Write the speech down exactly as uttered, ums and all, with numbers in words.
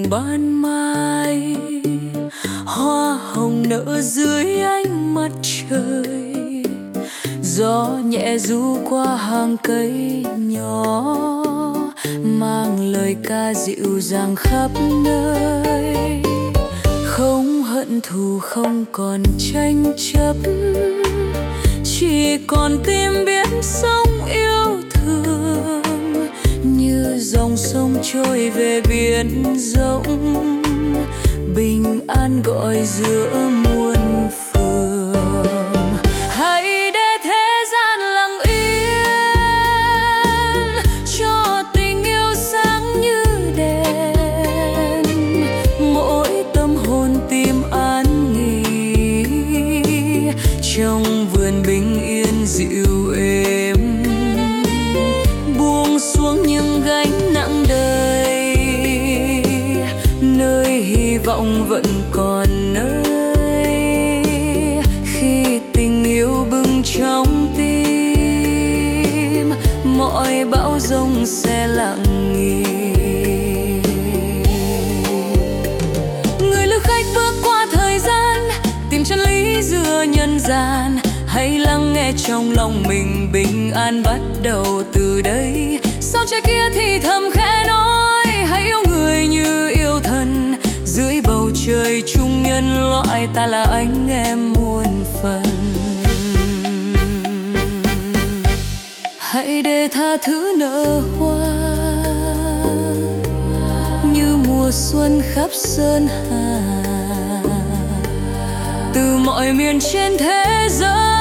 ban mai, hoa hồng nở dưới ánh mặt trời, gió nhẹ ru qua hàng cây nhỏ, mang lời ca dịu dàng khắp nơi. Không hận thù, không còn tranh chấp, chỉ còn tim biết sống yêu thương. Như dòng sông trôi về biển rộng, bình an gọi giữa muôn phường. Hãy để thế gian lặng yên, cho tình yêu sáng như đèn. Mỗi tâm hồn tìm an nghỉ, trong vườn bình yên dịu êm. Buông xuống những gánh nặng đời, nơi hy vọng vẫn còn nơi. Khi tình yêu bừng trong tim, mọi bão giông sẽ lặng nghỉ. Người lữ khách bước qua thời gian, tìm chân lý giữa nhân gian. Hãy lắng nghe trong lòng mình, bình an bắt đầu từ đây. Sao trái kia thì thầm khẽ nói, hãy yêu người như yêu thân. Dưới bầu trời chung nhân loại, ta là anh em muôn phần. Hãy để tha thứ nở hoa, như mùa xuân khắp sơn hà. Từ mọi miền trên thế giới,